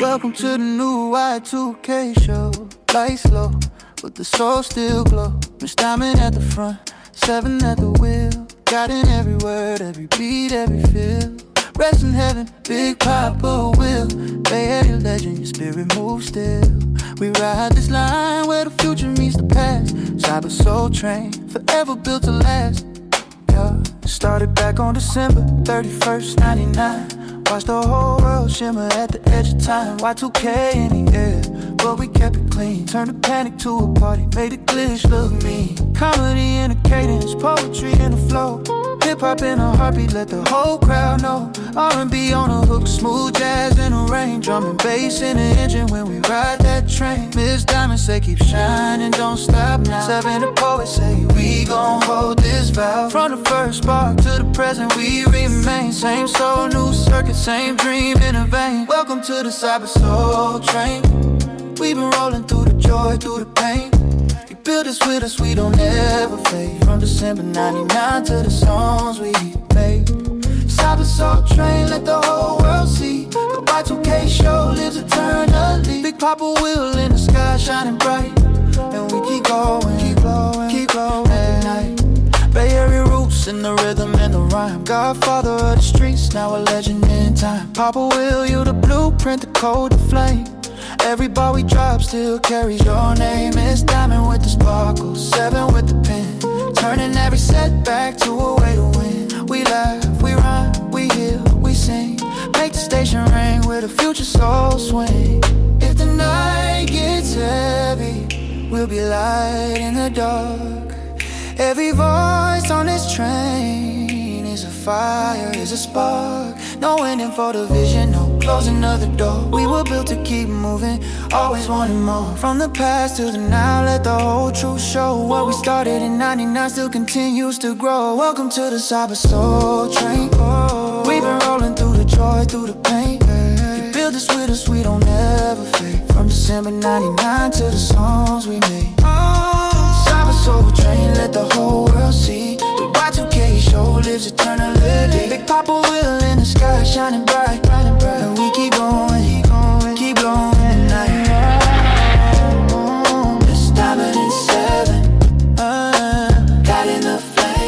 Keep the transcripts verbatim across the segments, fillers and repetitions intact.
Welcome to the new Y two K show. Lights low, but the soul still glow. Miss Diamond at the front, seven at the wheel. Got in every word, every beat, every feel. Rest in heaven, Big Papa will. Bay Area legend, your spirit moves still. We ride this line where the future meets the past. Cyber Soul Train, forever built to last. Yeah, started back on December thirty-first, ninety-nine. Watched the whole world shimmer at the edge of time. Y two K in the air, but we kept it clean. Turned the panic to a party, made it glitch look mean. Comedy in a cadence, poetry in a flow. Hip-hop in a heartbeat, let the whole crowd know. R and B on a hook, smooth jazz in the rain. Drum and bass in the engine when we ride that train. Miss Diamond say keep shining, don't stop now. Seven the poets say we gon' hold this vow. From the first spark to the present we remain. Same soul, new circuit, same dream in a vein. Welcome to the Cyber Soul Train. We've been rolling through the joy, through the pain. You build this with us, we don't ever fade. From December ninety-nine to the songs we made. Cyber Soul Train, let the whole world see. The Y two K show lives eternally. Big Papa will in the sky shining bright. And we keep going, keep glowing, keep glowing at night. Bay Area roots in the rhythm and the rhyme. Godfather of the streets, now a legend in time. Papa will, you the blueprint, the code, the flame. Every bar we drop still carries your name. It's Diamond with the sparkle, seven with the pen. Turning every setback to a way to win. We laugh, we rhyme, we heal, we sing. Make the station ring with a future soul swing. If the night gets heavy, we'll be light in the dark. Every voice on this train is a fire, is a spark. No ending for the vision, no closing of the door. We were built to keep moving, always wanting more. From the past to the now, let the whole truth show. What we started in ninety-nine still continues to grow. Welcome to the Cyber Soul Train. We've been rolling through the joy, through the pain. You build this with us, we don't ever fade. From December ninety-nine to the songs we made. Cyber Soul Train, let the whole world see. The Y two K show lives eternally. Big Papa will in the sky shining bright, bright and bright. And we keep going, keep going, keep blowing tonight. This diamond in seven, uh, God in the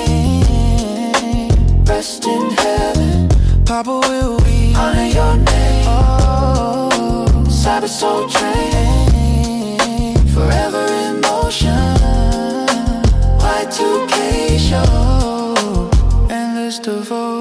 flame. Rest in heaven, Papa will be honor your name. Oh, Cyber Soul Train, forever in motion. Y two K show, endless devotion.